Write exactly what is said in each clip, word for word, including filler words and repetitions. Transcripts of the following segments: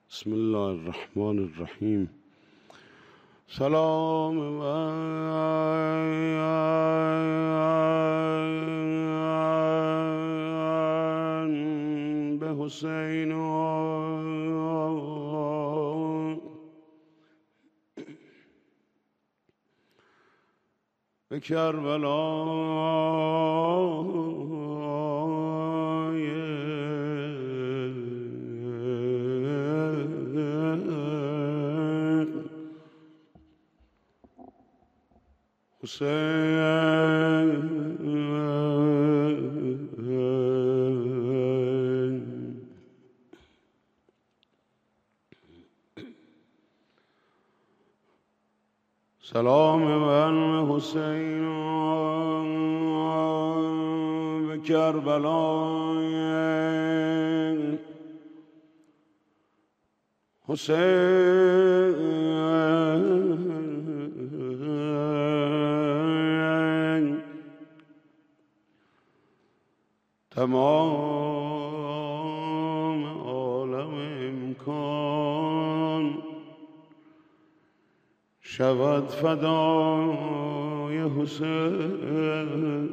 بسم الله الرحمن الرحیم. سلام من به حسین به کربلا حسین. سلام من حسین به کربلا حسین. تمام عالم امکان شود فدای حسین.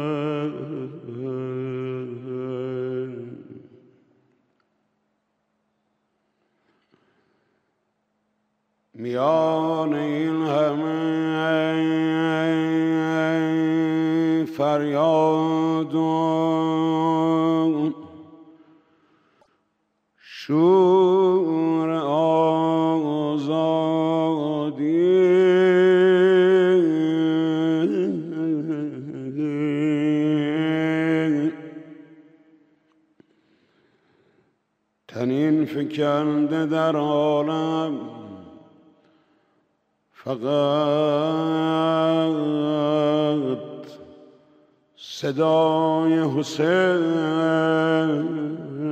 میان این همه فریاد و شور آزادی تنین فکنده در عالم فقط صدای حسین.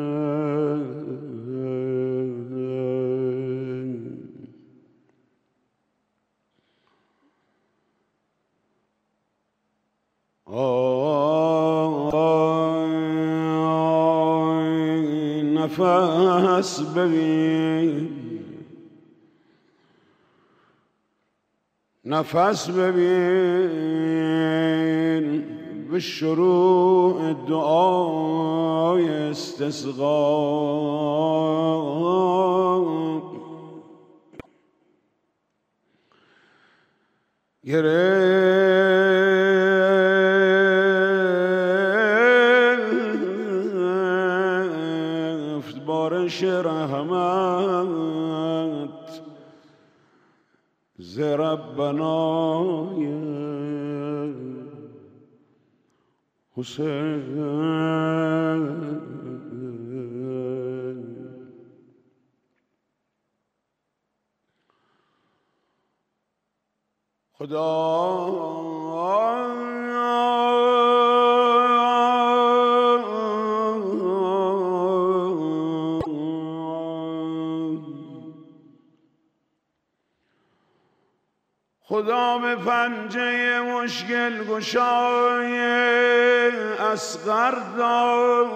آی نفس ببین، نفس ببین به شروع دعای استسقا. گرفت بارش رحمت ز ربنای حسین. خدا خدا به پنجه مشکل گشای اصغر داد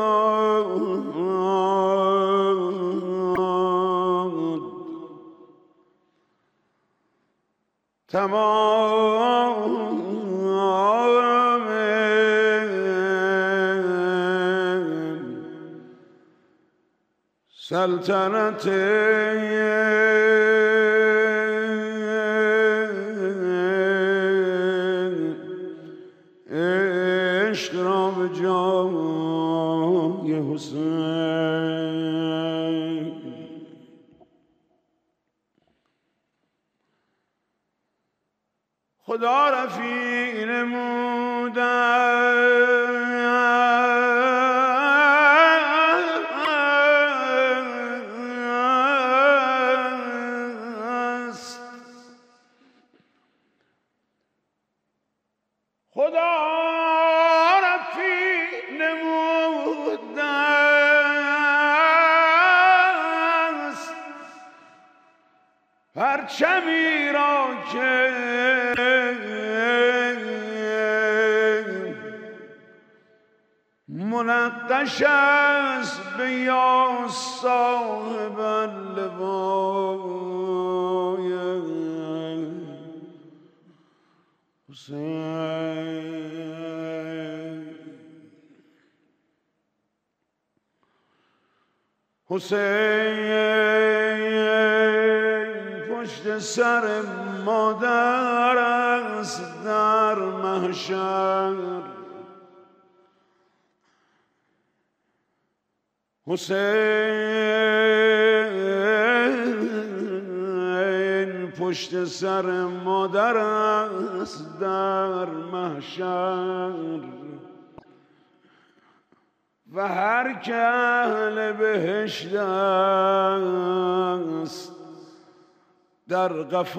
تمام سلطنت عشق را به جای حسین. خدا رفیع نمودست، خدا رفیع نمودست پرچمی را که منزل قشس به یا صاحب اللوای حسین حسین پشت سر مادر است در محشر حسین پشت سر مادر است در محشر و هر که اهل بهشت است در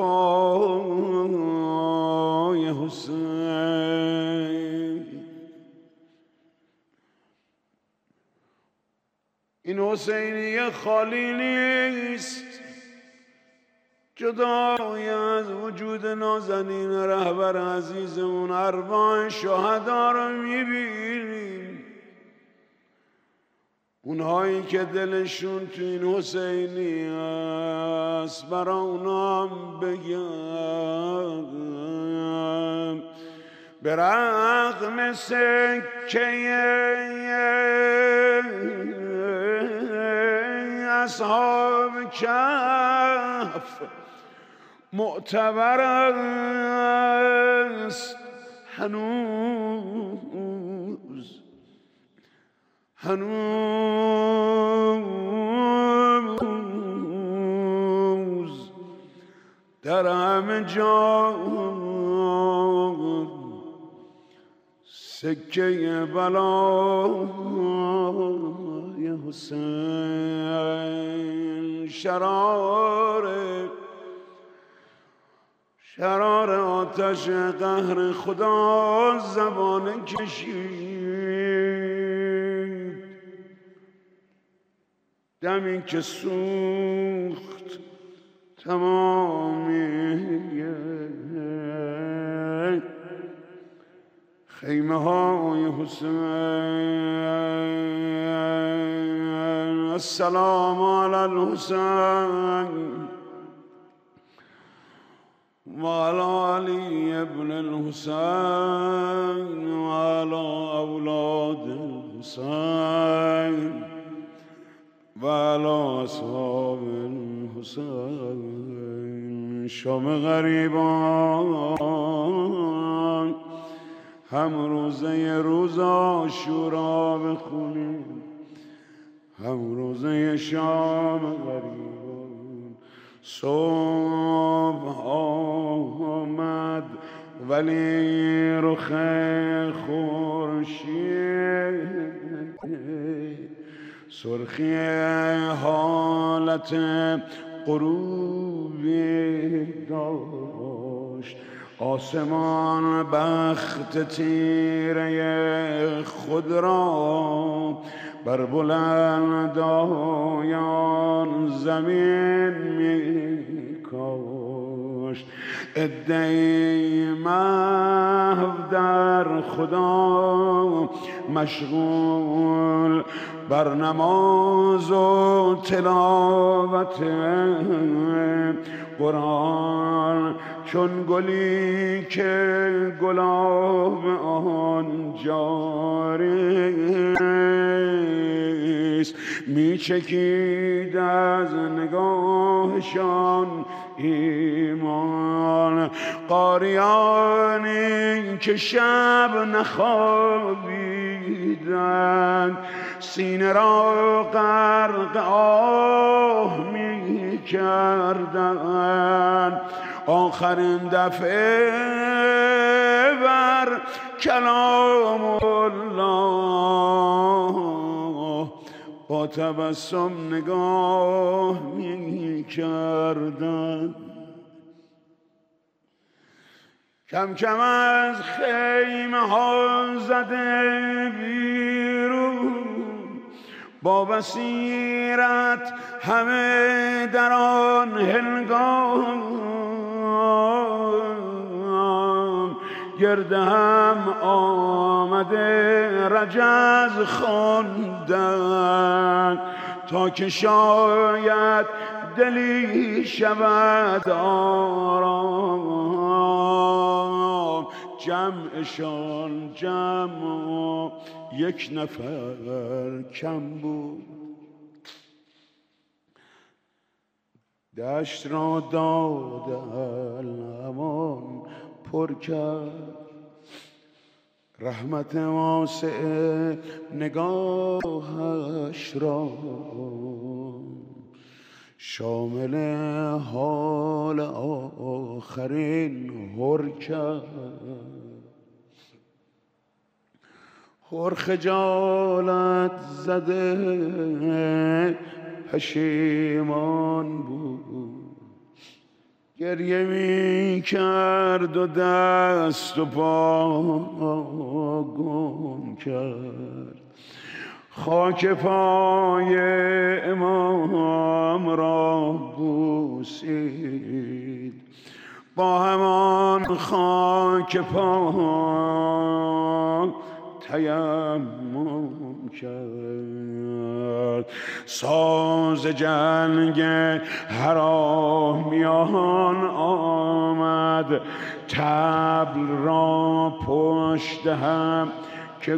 قفای حسین. این حسینیه خالی نیست، جدای از وجود نازنین رهبر عزیزمون ارواح شهدا رو میبینیم، اونهایی که دلشون تو این حسینی است برا اونا هم بگم به رغم سکه اصحاب کهف معتبر است هنوز هنوز در همه جا سکه بلای حسین شرار شرار آتش قهر خدا زبانه کشید، دمی که سوخت تمامی خیمه های حسین. السلام علی الحسین و علی علی ابن الحسین و علی اولاد الحسین و علی اصحاب الحسین. شام غریبان هم روزه روز عاشورا بخونیم، هم روزه شام غریبان. صبح آمد ولی رخ خورشید سرخی حالت غروبی داشت، آسمان بخت تیره خود را بر بلندایان زمین می کاشت. عده‌ای محو در خدا مشغول بر نماز و تلاوت قرآن، چون گلی که گلاب آن جاری است می چکید از نگاهشان ایمان. قاریانی که شب نخوابیدند سینه را غرق آه می کردند، آخرین دفعه بر کلام الله با تبسم نگاه می کردند. کم کم از خیمه ها زده بیرون با بصیرت همه در آن هنگام گرد هم آمده رجز خواندن تا که شاید دلی شود آرام. جمعشان جمع یک نفر کم بود، دشت را دادن امان پر کرد. رحمت واسع نگاهش را شامل حال آخرین هر کرد. هر خجالت زده پشیمان بود، گریه می کرد و دست و پا گم کرد. خاک پای امام را بوسید، با همان خاک پا تیمم کرد. ساز جنگ حرامیان آمد، طبل را پشت هم که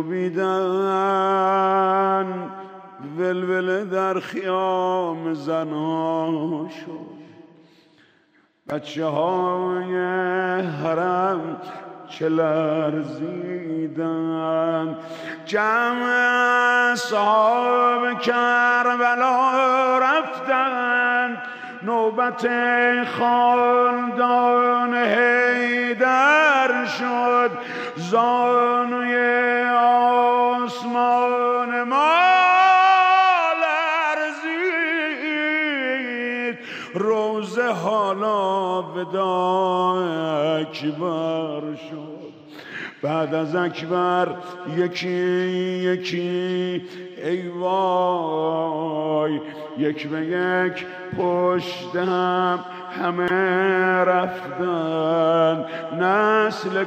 کوبیدن. ولوله در خیام زنها شد، بچه های حرم چه لرزیدن. جمع اصحاب کربلا رفتن، نوبت خاندان حیدر شد. زانوی آسمان ما لرزید، روزه حالا وداع اکبر شد. بعد از اکبر یکی یکی ای وای، یک به یک پشت هم همه رفتن. نسل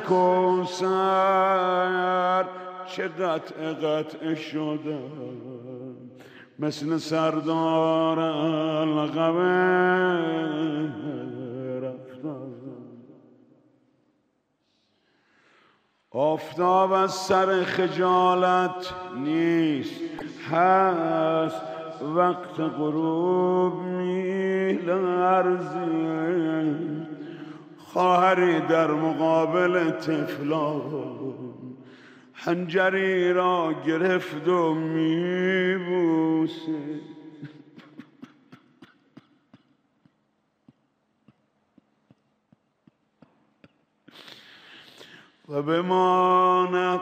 کوثر چه قطع قطع شدن، مثل سردار القمه رفتن. آفتاب از سر خجالت نیست، هست وقت غروب می لرزید. خواهری در مقابل طفلان حنجری را گرفت و می بوسید. و بماند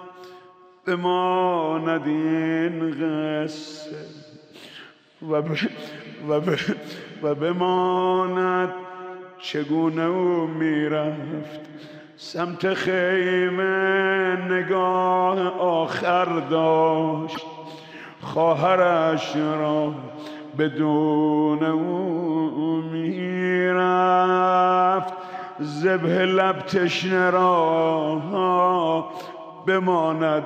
بماند این قصه و, ب... و, ب... و بماند چگونه او میرفت سمت خیمه، نگاه آخر داشت خواهرش را بدون او میرفت. ذبح لب تشنه را بماند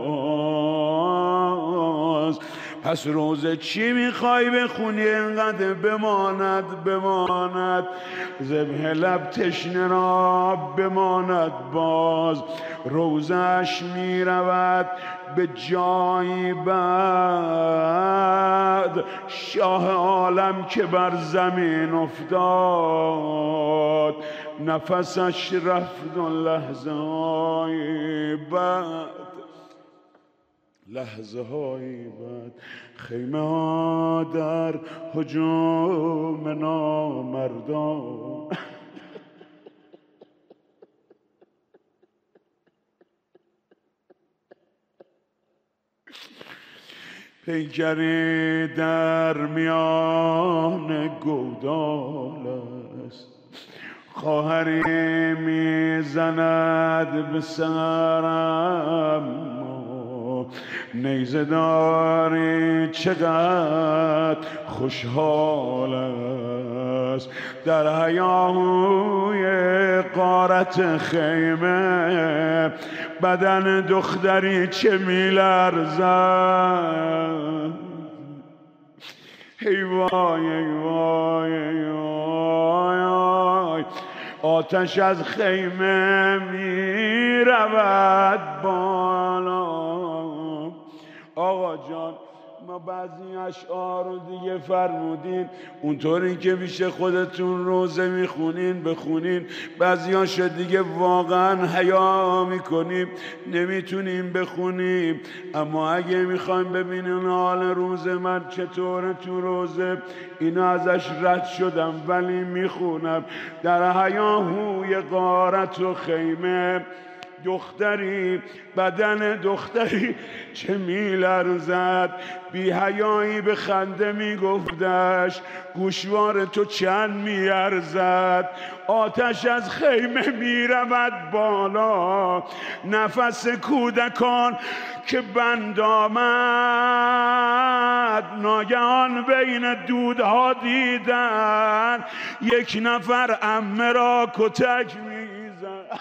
باز. پس روزه چی میخوای بخونی اینقدر بماند بماند؟ ذبح لب تشنه را بماند باز. روزش میرود به جایی بعد، شاه عالم که بر زمین افتاد نفسش رفت و لحظه های بعد لحظه های بعد خیمه ها در هجوم نامردان. پیکری در میان گودال است، خواهری میزند به سرم، نیزه داری چقدر خوشحال است در هیاهوی غارت خیمه بدن دختری چه میلرزد ای وای ای وای ای وای آتش از خیمه می رود بالا. آقا جان ما بعضی اشعار رو دیگه فرمودین اونطوری که پیش خودتون روزه میخونین بخونین، بعضی هاشو دیگه واقعا حیا میکنیم نمیتونیم بخونیم، اما اگه میخوایم ببینین حال روز من چطوره تو روزه اینا ازش رد شدم ولی میخونم. در هیاهوی غارت و خیمه دختری بدن دختری چه میلرزد بی حیایی به خنده میگفتش گوشوار تو چند میارزد آتش از خیمه میرود بالا نفس کودکان که بند آمد ناگهان بین دودها دیدن یک نفر عمه را کتک میزد.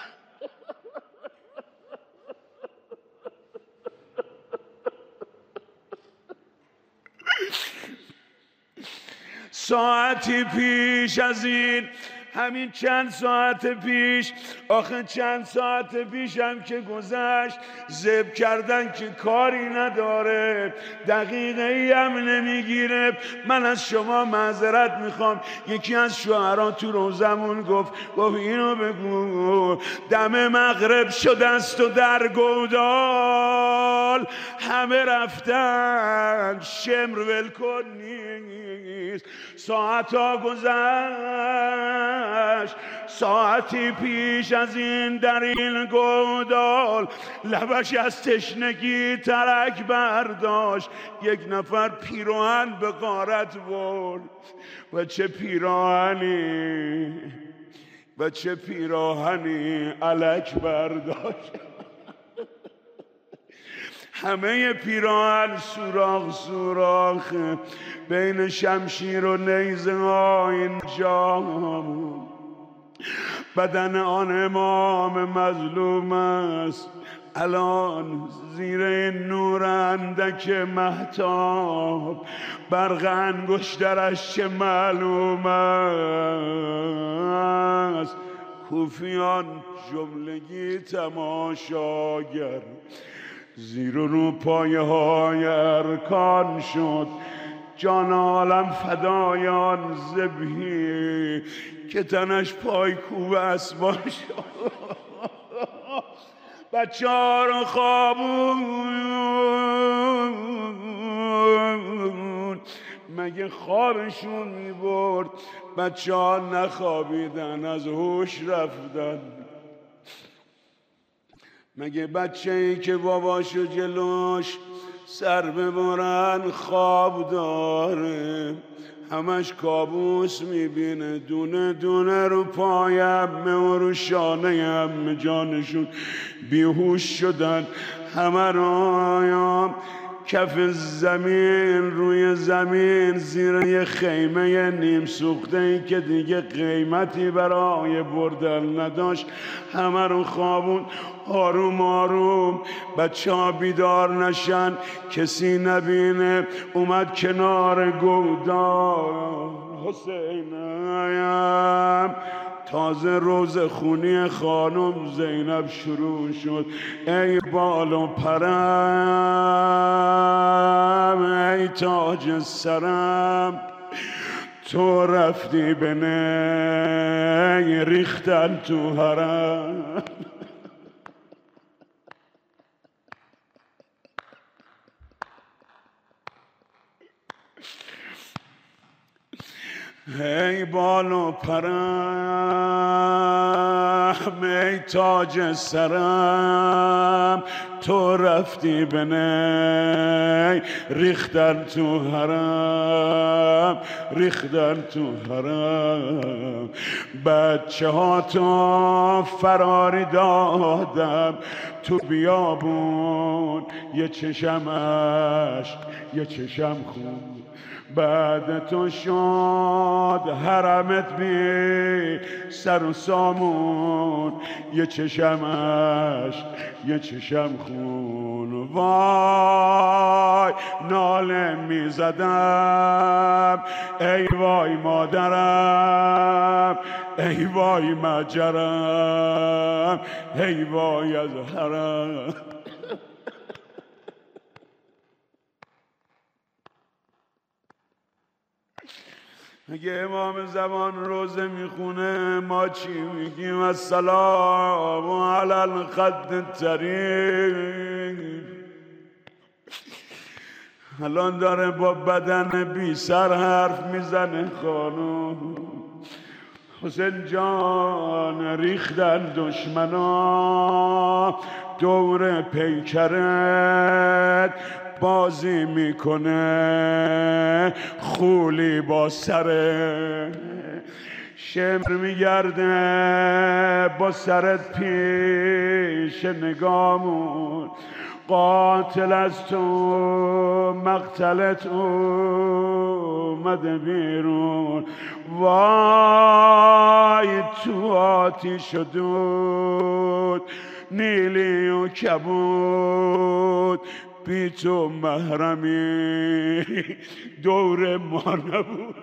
ساعتی پیش از این همین چند ساعت پیش آخه چند ساعت پیش هم که گذشت ذبح کردن که کاری نداره دقیقه ای هم نمیگیره. من از شما معذرت میخوام یکی از شوهران تو روزمون گفت گفت اینو بگو دم مغرب شده است و در گودال همه رفتن شمر ولکن نیست. ساعت ها گذشت ساعتی پیش از این در این گودال لبش از تشنگی ترک برداشت یک نفر پیراهن به غارت برد و چه پیراهنی و چه پیراهنی الک برداشت همه پیراهن سوراخ سوراخ بین شمشیر و نیزه ها اینجا بدن آن امام مظلوم است الان زیر این نور اندک مهتاب برق انگشترش چه معلوم است. کوفیان جملگی تماشاگر زیر و رو پایه های ارکان شد جان عالم فدایان ذبحی که تنش پای کوب اسبان شد. بچه ها رو خوابون مگه خوابشون میبرد بچه ها نخوابیدن از هوش رفتن. مگه بچه ای که باباشو جلوش سر ببرن خواب داره همش کابوس میبینه دونه دونه رو پای عمه و رو شانه عمه جانشون بیهوش شدن همه رو کف زمین روی زمین زیر یه خیمه نیم سوخته ای که دیگه قیمتی برای بردن نداشت همه رو خوابون آروم آروم بچه ها بیدار نشن کسی نبینه اومد کنار گودال حسینم تازه روز خونی خانم زینب شروع شد ای بال و پرم ای تاج سرم تو رفتی به نی ریختن تو حرم. ای بال و پرم ای تاج سرم تو رفتی به نی ریختن تو حرم ریختن تو حرم. بچه ها تو فراری دادم تو بیابون، یه چشمش یه چشم خون. بعد تو شد حرمت بی سر و سامون، یه چشمش یه چشم خون. وای ناله می زدم ای وای مادرم، ای وای مجرم، ای وای از حرم. اگه امام زمان روزه میخونه ما چی میگیم؟ السلام علی الخد الطریق. الان داره با بدن بی سر حرف میزنه خانوم. حسین جان ریختن دشمنا دور پیکرت، بازی میکنه خولی با سره. شمر میگرده با سرت پیش نگامون، قاتل از تو مقتلت اومده بیرون. وای تو آتیش و دود، نیلی و کبود، بی تو محرمی دور ما نبود.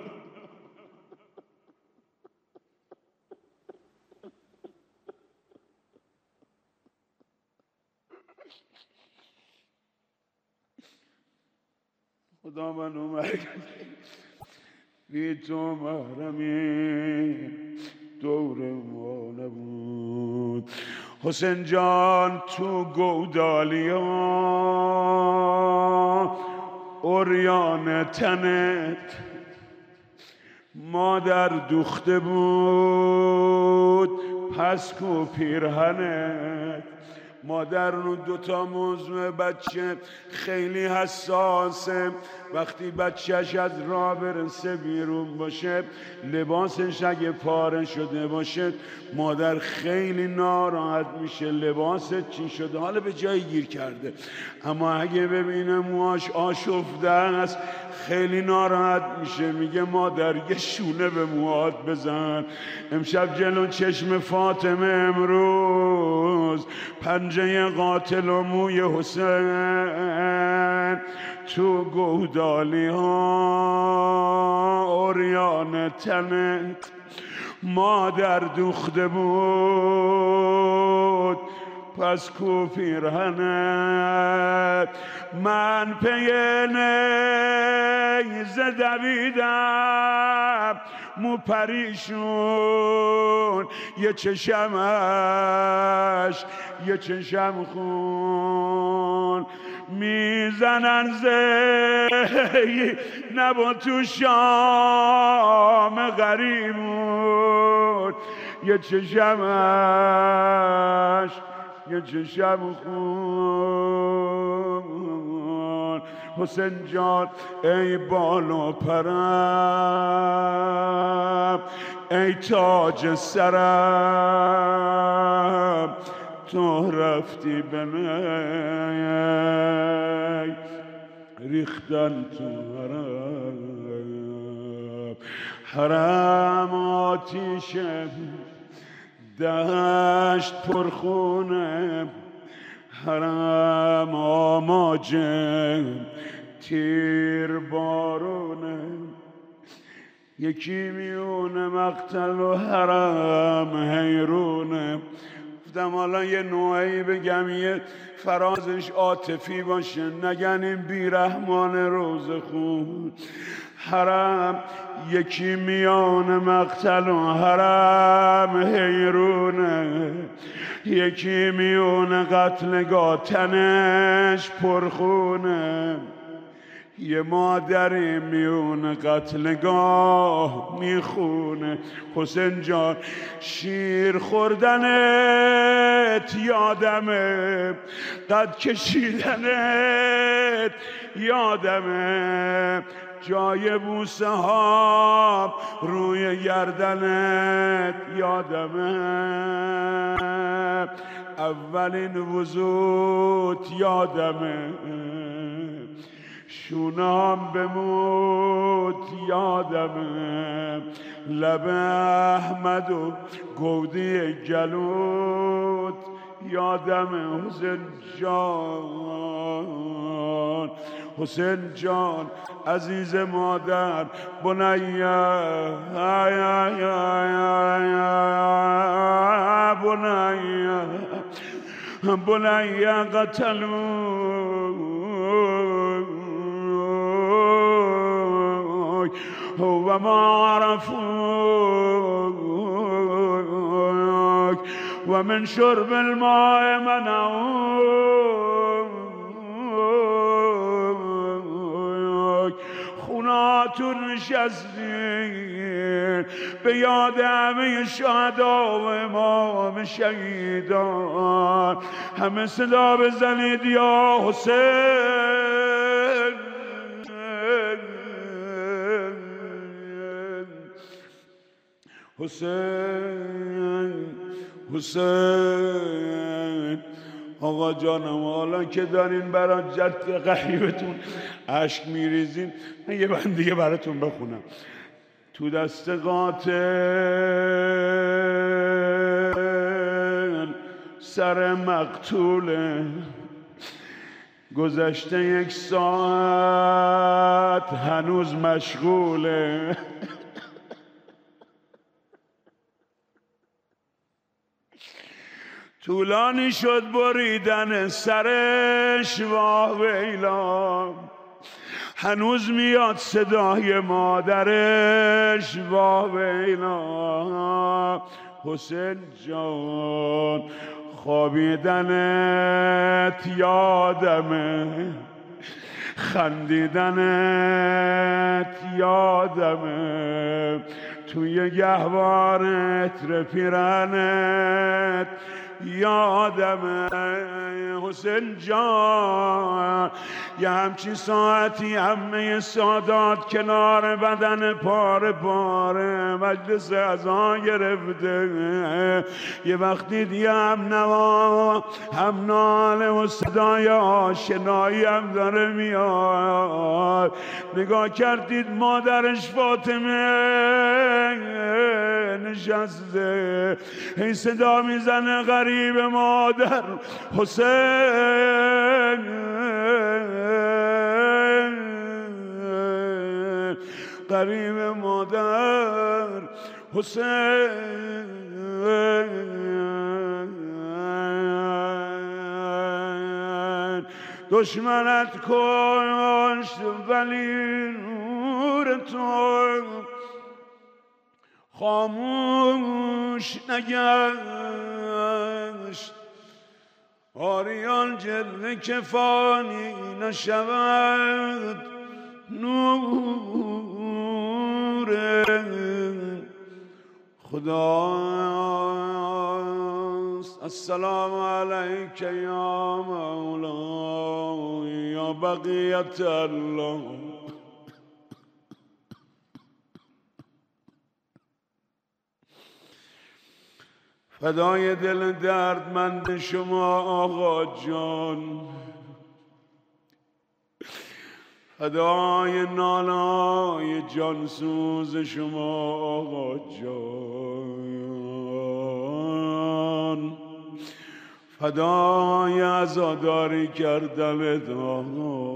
خدا منو مرگ بی تو محرمی دور ما نبود. حسین جان تو گودالیا اوریان تنت، مادر دوخته بود پس کو پیرهنت. مادر رو دوتا موضوع بچه خیلی حساسه. وقتی بچهش از راه برسه بیرون باشه، لباسش اگه پاره شده باشه مادر خیلی ناراحت میشه. لباست چی شده؟ حالا به جایی گیر کرده، اما اگه ببینه موهاش آشفته است خیلی ناراحت میشه. میگه مادر یه شونه به موهات بزن. امشب جلو چشم فاطمه امروز پنجه قاتل و موی حسین تو گودالی ها اوریان تنت، مادر دوخته بود پس کو پیرهنت. من پی نیزه دویدم مو پریشون، یه چشمش یه چشم خون. میزنن زی نبا تو شام غریبون، یه چشمش یه چشم خون. حسین جان ای بال و پرم، ای تاج سرم، تو رفتی به می ریختن تو حرم. حرم آتیشه دشت پرخونه، حرم آماجه تیر بارونه. یکی میونه مقتل و حرم حیرونه. گفتم حالا یه نوعی بگم یه فرازش عاطفی باشه، نگن این بیرحمان روزه خون. حرم یکی میان مقتل و حرم حیرونه، یکی میون قتلگاه تنش پرخونه. یه مادری میون قتلگاه میخونه. حسین جان شیر خوردنت یادمه، قد کشیدنت یادمه، جای بوسه ها روی گردنت یادمه. اولین وضوت یادمه، شونام بموت یادمه، لب احمد و گودی گلوت یادمه. حسین جان، حسین جان عزیز مادر، بنیه بنیه بنیه قتلوک و ما عرفوک و من شرب الماء منعوک. خوناتون نشستین به یاد همه شهدا و امام شهیدان، همه صدا بزنید یا حسین. حسین حسین. آقا جانم، حالا که دارین برای جد غریبتون اشک میریزین، من یه بند دیگه براتون بخونم. تو دست قاتل سر مقتوله، گذشته یک ساعت هنوز مشغوله. طولانی شد بریدن سرش، واه ویلا، هنوز میاد صدای مادرش، واه ویلا. حسین جان خوابیدنت یادمه، خندیدنت یادمه، توی گهوارت رپیرنت یادمه. حسین جان یه همچین ساعتی همه سادات کنار بدن پاره پاره مجلس اذان گرفته، یه وقتی دیگه هم نوا هم ناله و صدای آشنایی هم داره میاد. نگاه کردید مادرش فاطمه نشسته، این صدا میزنه غریب مادر حسین، غریب مادر حسین. دشمنت کشت ولی نور تو خاموش نگشت، آریان جلوه که فانی نشود نور خداست. السلام علیک یا مولا یا بقیت الله. فدای دل دردمند شما آقا جان، فدای نالای جانسوز شما آقا جان، فدای عزاداری کردن آقا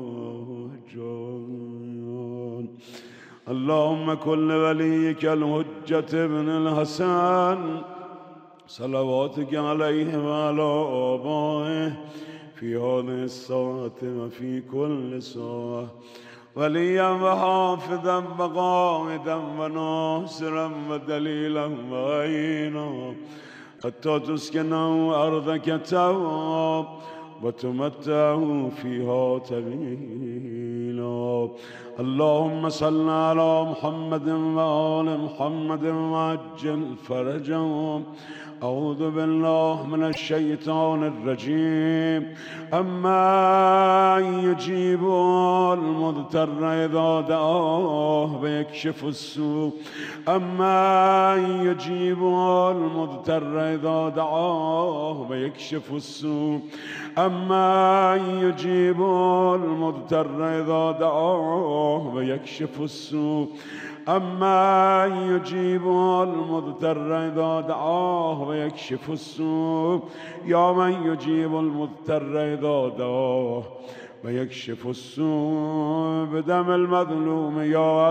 جان. اللهم کل ولیک الحجة ابن الحسن صلواتك عليه وعلى آبائه في هذه الساعة وفي كل ساعة، وليا وحافظا وقائدا وناصرا ودليلا وعينا، حتى تسكنه أرضك تواب وتمتعه فيها طويلا. اللهم صل على محمد وآل محمد وعجل فرجهم. أعوذ بالله من الشيطان الرجيم. أما يجيب المضطر إذا دعاه ويكشف السوء أمن يجيب المضطر إذا دعاه ويكشف السوء أمن يجيب المضطر إذا دعاه ويكشف السوء أمن يجيب المضطر إذا دعاه ويكشف السوء يا من يجيب المضطر إذا دعاه ويكشف السوء بدم المظلوم يا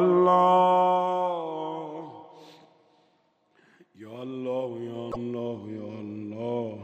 الله يا الله يا الله يا الله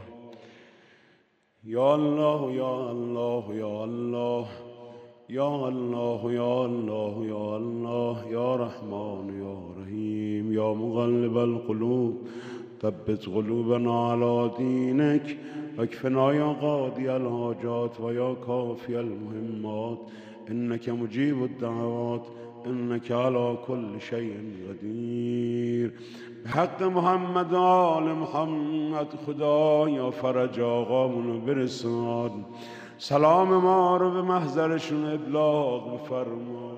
يا الله يا الله يا الله يا الله يا الله يا الله يا رحمن يا رحيم يا مغلب القلوب ثبت قلوبنا على دينك واكفنا يا قاضي الحاجات ويا كافي المهمات إنك مجيب الدعوات إنك على كل شيء قدير بحق محمد آل محمد خدایا فرج آقامونو برسان سلام ما رو به محضرشون ابلاغ بفرما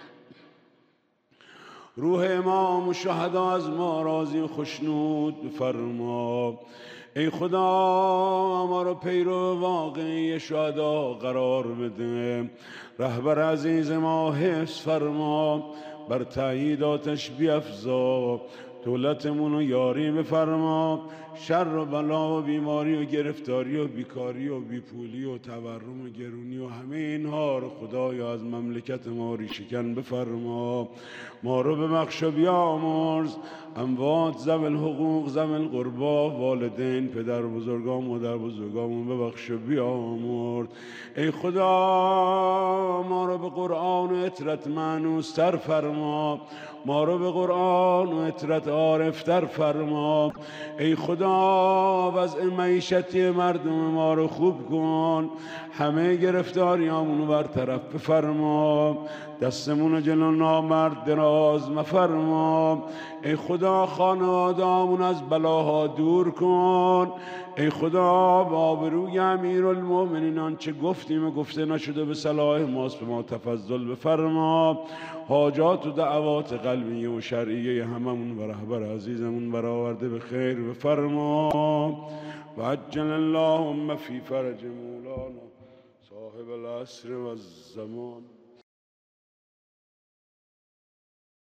روح امام و شهدا از ما راضی و خشنود بفرما ای خدا ما رو پیرو واقعی شهدا قرار بده رهبر عزیز ما حفظ فرما بر تأییداتش بیفزا دولتمون رو یاری بفرما شر و بلا و بیماری و گرفتاری و بیکاری و بیپولی و تورم و گرونی و همه اینها رو خدایا از مملکت ما ریشه‌کن بفرما ما رو ببخش و بیامرز اموات ذوی الحقوق ذوی القربا والدین پدر بزرگان مادر بزرگامون ببخش و بیامرز ای خدا ما رو به قرآن و اطرت مانوستر فرما ما رو به قرآن و اطرت عارفتر فرما ای خدا وضع معیشتی مردم ما رو خوب کن همه گرفتاریامونو برطرف بفرما دستمون جلو نامرد دراز مفرما ای خدا خانواده‌مون از بلاها دور کن ای خدا با آبروی امیرالمؤمنین آنچه گفتیم و گفته نشده به صلاح ماست به ما تفضل بفرما حاجات و دعوات قلبی و شرعیه هممون و رهبر عزیزمون برآورده به خیر بفرما و عجل اللهم فی فرج مولانا صاحب العصر و الزمان